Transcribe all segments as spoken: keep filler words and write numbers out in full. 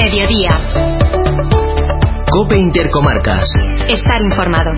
Mediodía. COPE Intercomarcas. Estar informado.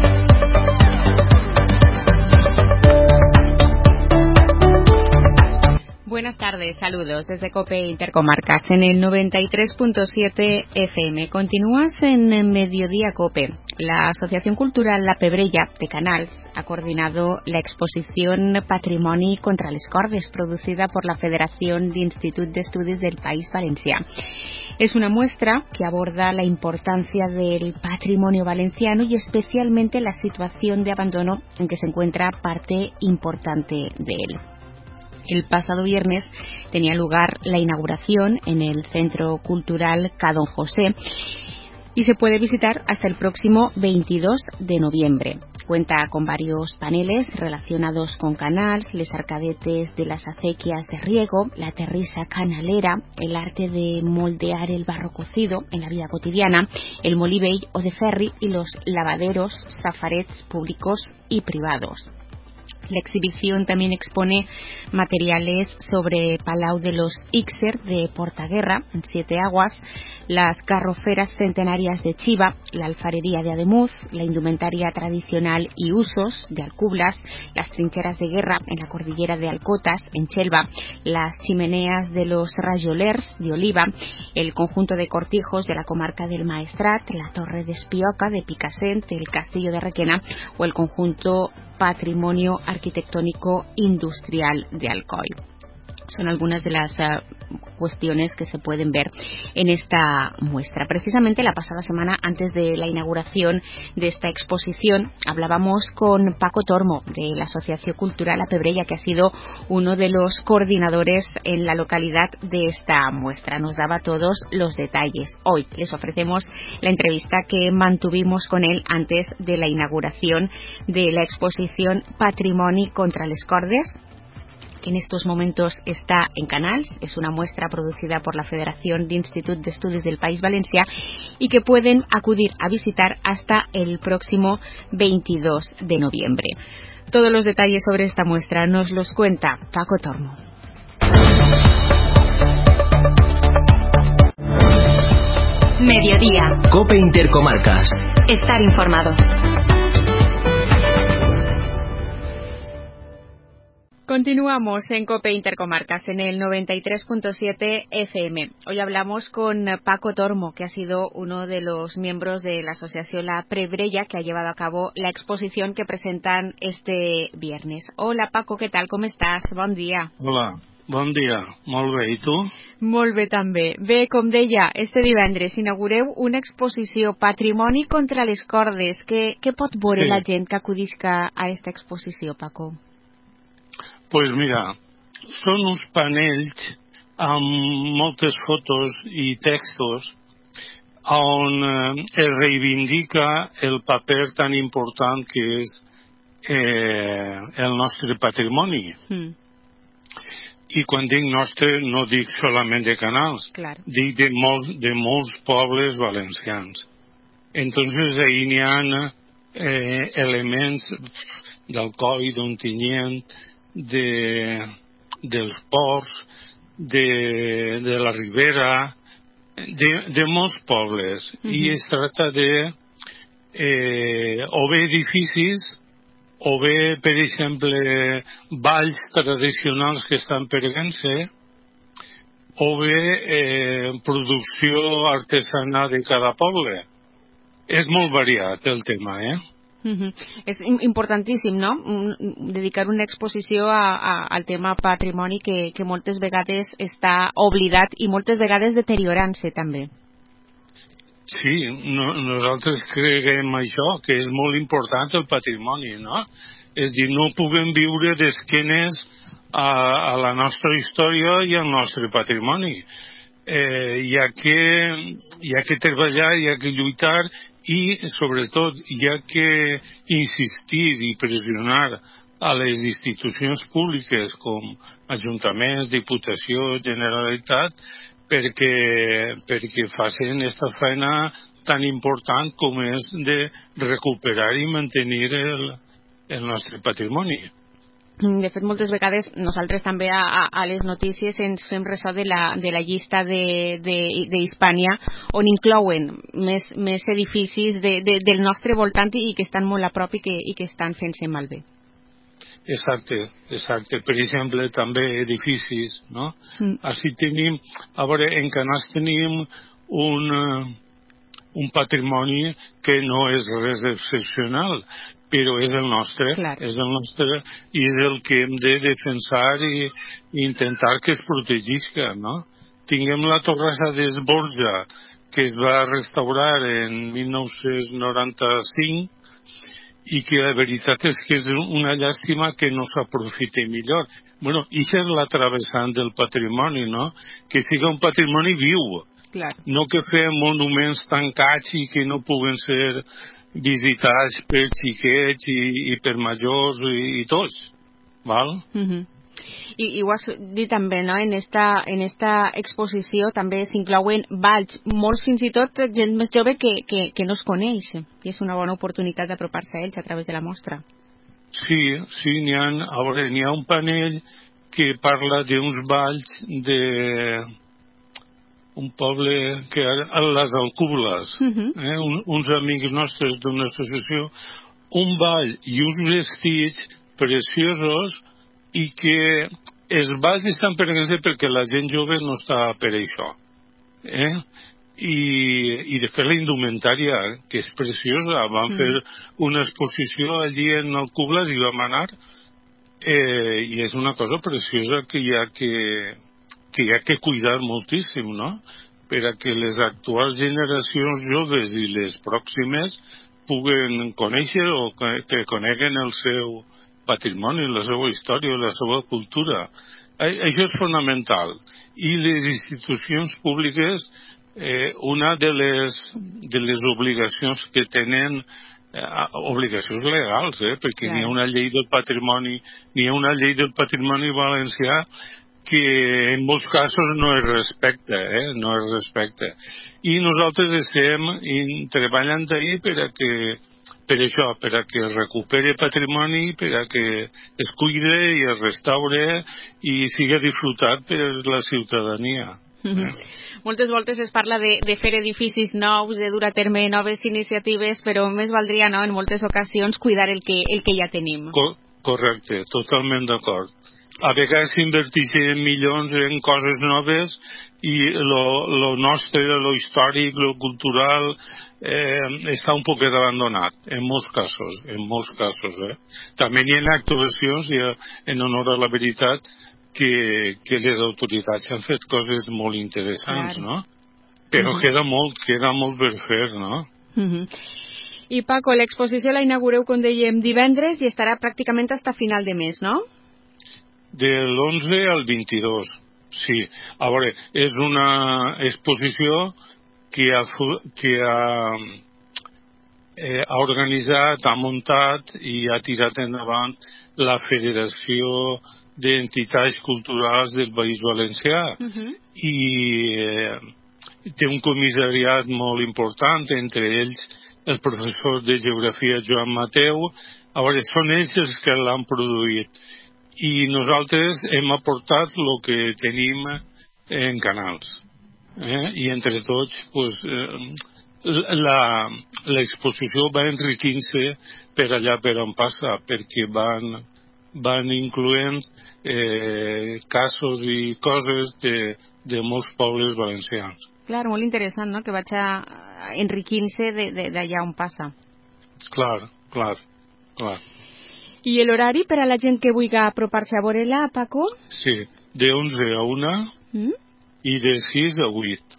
Buenas tardes, saludos desde COPE Intercomarcas en el noventa y tres punto siete F M. Continúas en Mediodía COPE. La Asociación Cultural La Pebrella de Canals ha coordinado la exposición Patrimoni contra les Cordes, producida por la Federación d'Instituts d'Estudis del País Valencià. Es una muestra que aborda la importancia del patrimonio valenciano y especialmente la situación de abandono en que se encuentra parte importante de él. El pasado viernes tenía lugar la inauguración en el Centro Cultural Ca Don José y se puede visitar hasta el próximo veintidós de noviembre. Cuenta con varios paneles relacionados con canals, les arcadetes de las acequias de riego, la terrissa canalera, el arte de moldear el barro cocido en la vida cotidiana, el molí vell o de ferri y los lavaderos, safarets públicos y privados. La exhibición también expone materiales sobre Palau de los Ixer de Portaguerra, en Siete Aguas, las garroferas centenarias de Chiva, la alfarería de Ademuz, la indumentaria tradicional y usos de Alcublas, las trincheras de guerra en la cordillera de Alcotas, en Chelva, las chimeneas de los Rajolers de Oliva, el conjunto de cortijos de la comarca del Maestrat, la torre de Espioca de Picassent, el castillo de Requena o el conjunto patrimonio arquitectónico industrial de Alcoy. Son algunas de las uh, cuestiones que se pueden ver en esta muestra. Precisamente la pasada semana, antes de la inauguración de esta exposición, hablábamos con Paco Tormo, de la Asociación Cultural La Pebrella, que ha sido uno de los coordinadores en la localidad de esta muestra. Nos daba todos los detalles. Hoy les ofrecemos la entrevista que mantuvimos con él antes de la inauguración de la exposición Patrimoni contra les Cordes, que en estos momentos está en Canals. Es una muestra producida por la Federación d'Instituts d'Estudis del País Valencià y que pueden acudir a visitar hasta el próximo veintidós de noviembre. Todos los detalles sobre esta muestra nos los cuenta Paco Tormo. Mediodía. COPE Intercomarcas. Estar informado. Continuamos en COPE Intercomarcas en el noventa y tres punto siete F M. Hoy hablamos con Paco Tormo, que ha sido uno de los miembros de la Asociación La Pebrella, que ha llevado a cabo la exposición que presentan este viernes. Hola Paco, ¿qué tal? ¿Cómo estás? Bon dia. Hola, bon dia. Molt bé, i tu? Molt bé també. Bé, com deia, este divendres inaugureu una exposició Patrimoni contra les Cordes. Què, què pot veure sí. la gent que acudisca a esta exposició, Paco? Pues mira, són uns panells amb moltes fotos i textos on eh, es reivindica el paper tan important que és eh, el nostre patrimoni. Mm. I quan dic nostre no dic solament de Canals, claro. dic de molts, de molts pobles valencians. Entonces ahí n'hi ha eh, elements d'Alcoi, d'Ontinyent, de dels ports, de, de la Ribera, de, de molts pobles. Uh-huh. I es tracta de eh, o bé edificis o bé, per exemple, balls tradicionals que estan perdent-se, o bé eh, producció artesana de cada poble. És molt variat el tema, eh? Uh-huh. És importantíssim, no?, dedicar una exposició a, a, al tema patrimoni que, que moltes vegades està oblidat i moltes vegades deteriorant-se també. Sí, no, nosaltres creiem això, que és molt important el patrimoni, no? És dir, no puguem viure d'esquenes a, a la nostra història i al nostre patrimoni. Eh, hi ha que, hi ha que treballar, hi ha que lluitar i, sobretot, hi ha que insistir i pressionar a les institucions públiques com ajuntaments, diputació, Generalitat, perquè, perquè facin aquesta feina tan important com és de recuperar i mantenir el, el nostre patrimoni. De fet, moltes vegades nosaltres també a, a, a les notícies ens fem ressò de la, de la llista d'Hispània, on inclouen més, més edificis de, de, del nostre voltant i que estan molt a prop i que, i que estan fent-se malbé. Exacte, exacte. Per exemple, també edificis, no? Mm. Així tenim, a veure, en Canals tenim un, un patrimoni que no és res excepcional, però és el nostre, Clar. és el nostre i és el que hem de defensar i, i intentar que es protegisca, no? Tinguem la torrassa d'Esborja, que es va restaurar en mil nou-cents noranta-cinc i que la veritat és que és una llàstima que no s'aprofite millor. Bueno, i això és l'atravessant del patrimoni, no? Que siga un patrimoni viu. Clar. No que fem monuments tancats i que no puguen ser visitats per xiquets i, i per majors i, i tots, val? Uh-huh. I, i ho has dit també, no? En esta, en esta exposició també s'inclouen balls, molts fins i tot gent més jove que, que, que no es coneix, i és una bona oportunitat d'apropar-se a ells a través de la mostra. Sí, sí, n'hi ha, a veure, n'hi ha un panell que parla d'uns balls de un poble que a les Alcúbles, uh-huh. eh, un, uns amics nostres d'una associació, un ball i uns vestits preciosos i que els balls estan per exemple perquè la gent jove no està per això. Eh? I, i després la indumentària, que és preciosa. Vam uh-huh. fer una exposició allí en Alcúbles i vam anar eh, i és una cosa preciosa que hi ha que que hi ha que cuidar moltíssim, no? Per a que les actuals generacions joves i les pròximes puguen conèixer o que, que coneguen el seu patrimoni, la seva història, la seva cultura. Això és fonamental. I les institucions públiques, eh, una de les, de les obligacions que tenen, eh, obligacions legals, eh, perquè n'hi ha una llei del patrimoni, n'hi ha una llei del patrimoni valencià que en molts casos no es respecta, eh? no es respecta. I nosaltres estem treballant ahí per a que, per això, per a que es recuperi patrimoni, per a que es cuide i es restaure i sigui disfrutat per la ciutadania. Mm-hmm. Eh? Moltes voltes es parla de, de fer edificis nous, de dur a terme noves iniciatives, però més valdria, no?, en moltes ocasions cuidar el que, el que ja tenim. Co- correcte, totalment d'acord. A vegades s'inverteixen milions en coses noves i lo, lo nostre, lo històric, lo cultural eh, està un poquet abandonat, en molts casos, en molts casos. Eh? També hi ha actuacions, i en honor a la veritat, que, que les autoritats han fet coses molt interessants, claro. No? Però uh-huh. queda molt, queda molt per fer, no? Uh-huh. I Paco, l'exposició la inaugureu, com dèiem, divendres i estarà pràcticament fins a final de mes, no? De l'onze al vint-i-dos, sí. A veure, és una exposició que ha, que ha, eh, ha organitzat, ha muntat i ha tirat endavant la Federació d'Entitats Culturals del País Valencià. Uh-huh. I eh, té un comissariat molt important, entre ells el professor de Geografia Joan Mateu. A veure, són ells els que l'han produït. I nosaltres hem aportat el que tenim en Canals. Eh? I entre tots, pues, eh, l'exposició va enriquint-se per allà per on passa, perquè van, van incloent eh, casos i coses de, de molts pobles valencians. Clar, molt interessant, no?, que vaig enriquint-se d'allà on passa. Clar, clar, clar. I l'horari per a la gent que vulgui apropar-se a veure-la, Paco? Sí, de onze a una mm? i de sis a vuit.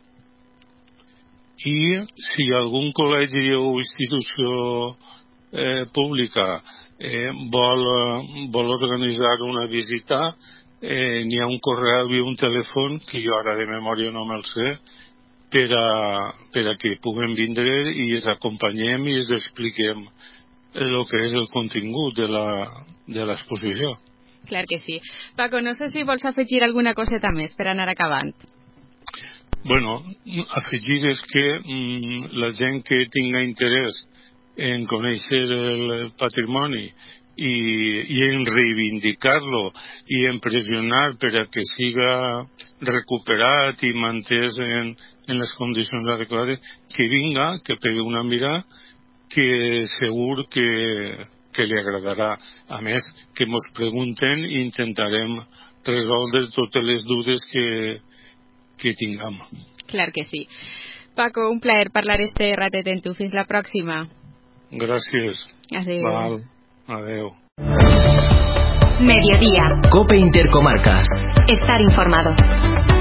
I si algun col·legi o institució eh, pública eh, vol, vol organitzar una visita, eh, n'hi ha un correu i un telèfon, que jo ara de memòria no me'l sé, per a, per a que puguem vindre i els acompanyem i els expliquem el que és el contingut de l'exposició. Clar que sí. Paco, no sé si vols afegir alguna coseta més per anar acabant. Bueno, afegir és que mm, la gent que tinga interès en conèixer el patrimoni i, i en reivindicar-lo i en pressionar per a que siga recuperat i mantès en, en les condicions adequades, que vinga, que pegui una mirada, que segur que, que li agradarà. A més, que mos pregunten i intentarem resoldre totes les dudes que, que tinguem. Clar que sí. Paco, un plaer parlar este ratet amb tu. Fins la pròxima. Gràcies. Adéu. Val. Adéu. Mediodía. COPE Intercomarcas. Estar informado.